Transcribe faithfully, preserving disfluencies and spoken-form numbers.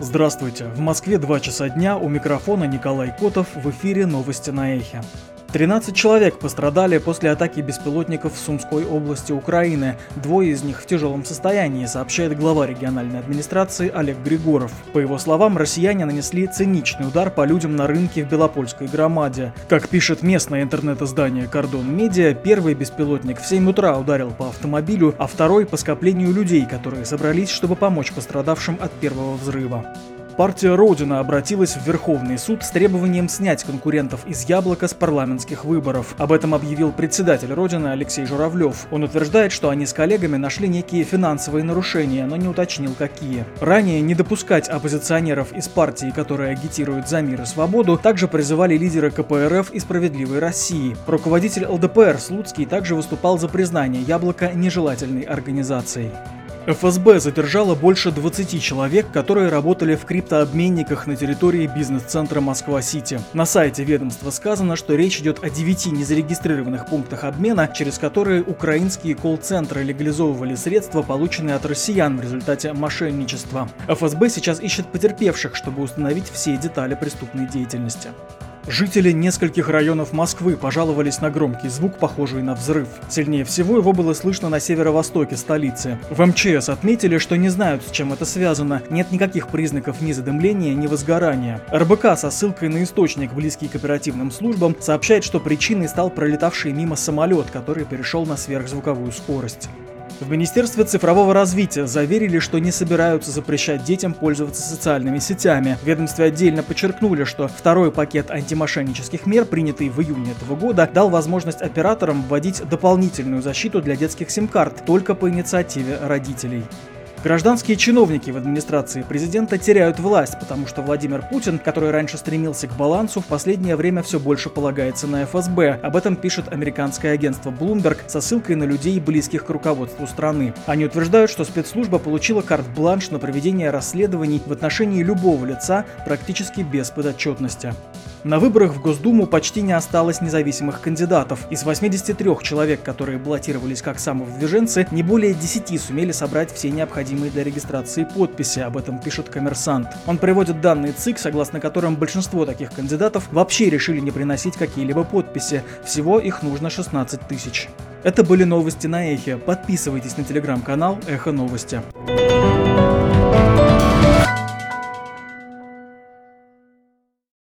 Здравствуйте. В Москве два часа дня, у микрофона Николай Котов, в эфире новости на Эхе. тринадцать человек пострадали после атаки беспилотников в Сумской области Украины. Двое из них в тяжелом состоянии, сообщает глава региональной администрации Олег Григоров. По его словам, россияне нанесли циничный удар по людям на рынке в Белопольской громаде. Как пишет местное интернет-издание «Кордон Медиа», первый беспилотник в семь утра ударил по автомобилю, а второй по скоплению людей, которые собрались, чтобы помочь пострадавшим от первого взрыва. Партия «Родина» обратилась в Верховный суд с требованием снять конкурентов из «Яблока» с парламентских выборов. Об этом объявил председатель «Родины» Алексей Журавлев. Он утверждает, что они с коллегами нашли некие финансовые нарушения, но не уточнил, какие. Ранее не допускать оппозиционеров из партии, которая агитирует за мир и свободу, также призывали лидеры ка пэ эр эф и «Справедливой России». Руководитель эл дэ пэ эр Слуцкий также выступал за признание «Яблока» нежелательной организацией. эф эс бэ задержала больше двадцати человек, которые работали в криптообменниках на территории бизнес-центра Москва-Сити. На сайте ведомства сказано, что речь идет о девяти незарегистрированных пунктах обмена, через которые украинские колл-центры легализовывали средства, полученные от россиян в результате мошенничества. эф эс бэ сейчас ищет потерпевших, чтобы установить все детали преступной деятельности. Жители нескольких районов Москвы пожаловались на громкий звук, похожий на взрыв. Сильнее всего его было слышно на северо-востоке столицы. В эм че эс отметили, что не знают, с чем это связано. Нет никаких признаков ни задымления, ни возгорания. эр бэ ка со ссылкой на источник, близкий к оперативным службам, сообщает, что причиной стал пролетавший мимо самолет, который перешел на сверхзвуковую скорость. В Министерстве цифрового развития заверили, что не собираются запрещать детям пользоваться социальными сетями. В ведомстве отдельно подчеркнули, что второй пакет антимошеннических мер, принятый в июне этого года, дал возможность операторам вводить дополнительную защиту для детских сим-карт только по инициативе родителей. Гражданские чиновники в администрации президента теряют власть, потому что Владимир Путин, который раньше стремился к балансу, в последнее время все больше полагается на эф эс бэ. Об этом пишет американское агентство Bloomberg со ссылкой на людей, близких к руководству страны. Они утверждают, что спецслужба получила карт-бланш на проведение расследований в отношении любого лица практически без подотчетности. На выборах в Госдуму почти не осталось независимых кандидатов. Из восьмидесяти трёх человек, которые баллотировались как самовыдвиженцы, не более десяти сумели собрать все необходимые для регистрации подписи, об этом пишет «Коммерсант». Он приводит данные ЦИК, согласно которым большинство таких кандидатов вообще решили не приносить какие-либо подписи. Всего их нужно шестнадцать тысяч. Это были новости на Эхе. Подписывайтесь на телеграм-канал Эхо Новости.